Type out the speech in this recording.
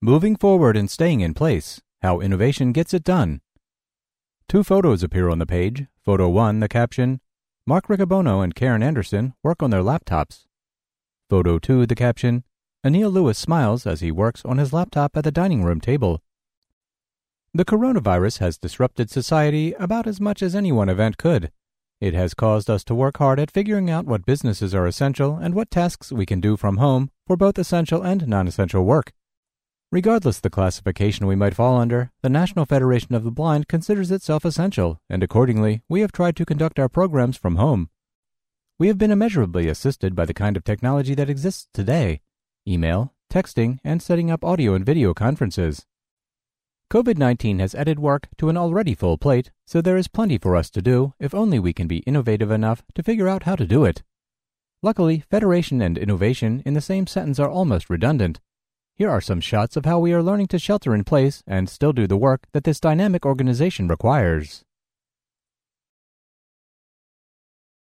Moving forward and staying in place, how innovation gets it done. Two photos appear on the page. Photo 1, the caption, Mark Riccobono and Karen Anderson work on their laptops. Photo 2, the caption, Anil Lewis smiles as he works on his laptop at the dining room table. The coronavirus has disrupted society about as much as any one event could. It has caused us to work hard at figuring out what businesses are essential and what tasks we can do from home for both essential and non-essential work. Regardless the classification we might fall under, the National Federation of the Blind considers itself essential, and accordingly, we have tried to conduct our programs from home. We have been immeasurably assisted by the kind of technology that exists today: email, texting, and setting up audio and video conferences. COVID-19 has added work to an already full plate, so there is plenty for us to do if only we can be innovative enough to figure out how to do it. Luckily, federation and innovation in the same sentence are almost redundant. Here are some shots of how we are learning to shelter in place and still do the work that this dynamic organization requires.